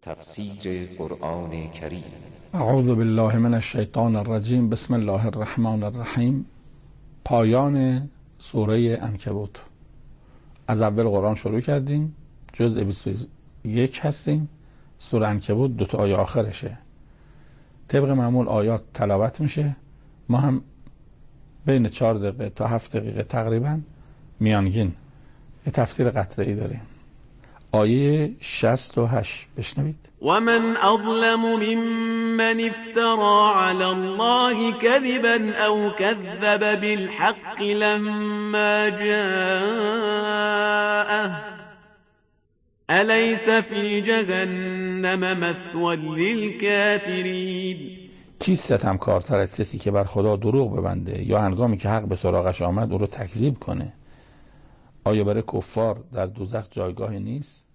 تفسیر قرآن کریم. اعوذ بالله من الشیطان الرجیم. بسم الله الرحمن الرحیم. پایان سوره عنکبوت. از اول قرآن شروع کردیم، جزء 21 هستیم. سوره عنکبوت 2 آیه آخرشه. طبق معمول آیات تلاوت میشه. ما هم بین 4 دقیقه تا 7 دقیقه تقریبا میانگین یه تفسیر قطعی داریم. آیه 68 بشنوید. ومن أظلم ممن افترى على الله كذبا أو كذب بالحق لما جاءه أليس في جهنم مثوى للكافرين. کی ستمکارتر از کسی که بر خدا دروغ ببنده یا هنگامی که حق به سراغش آمد او رو تکذیب کنه؟ آیا برای کفار در دوزخ جایگاهی نیست؟